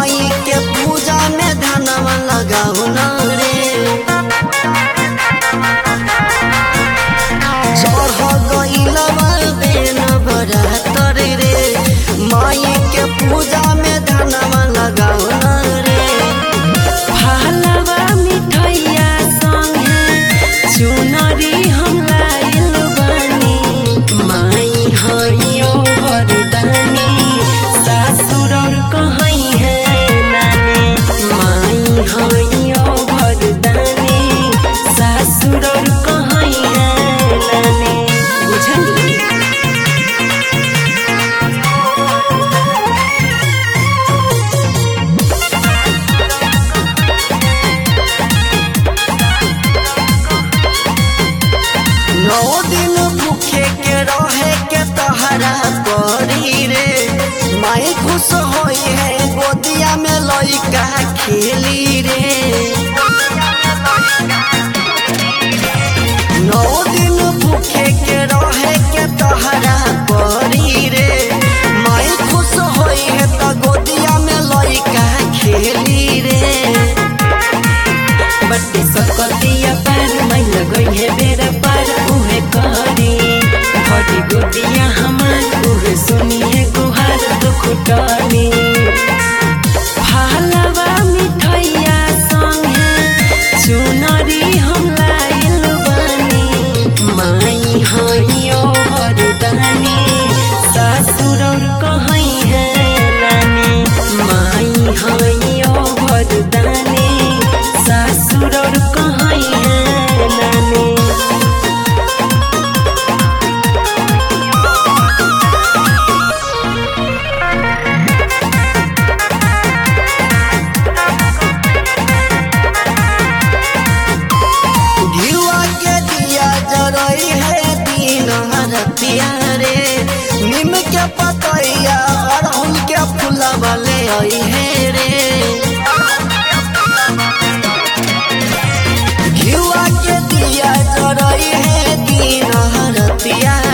माई के पूजा में धनवा लगाऊ न रे। चढ़ गइलवा बेन बरातर रे, माई के पूजा में धनवा लगाऊ न रे। फलवा मिठैया संगे चुनरी हम लाइल बानी, माई हइयो वरदानी सासुर और कहई है नानी। माई हइयो वरदानी सासुर और कहई है नानी। बुझली? नौ दिन भूखे के रहे के तहरा करी रे, माई खुश होई है गोदिया में लइका खेली रे। नौ दिन भूखे के रहे के तहरा करी रे, माई खुश होई है त गोदिया में लइका खेली रे। बट्टी सकतिया पर मैं लगई है बेरा पर उहे करी, घटी गोदिया हमार उहे सुनिए गुहार दुख टली। फलवा मिठैया संगे चुनरी हम लाइल बानी, माई हइयो वरदानी सासुर और कहई है नानी। माई हइयो वरदानी सासुर और कहई है नानी। घिवा के दिया जरई है दिन रतिया रे, नीम के पतैया अड़हुल के फूलवा ले आई है रे। घिवा के दिया जरई है दिन रतिया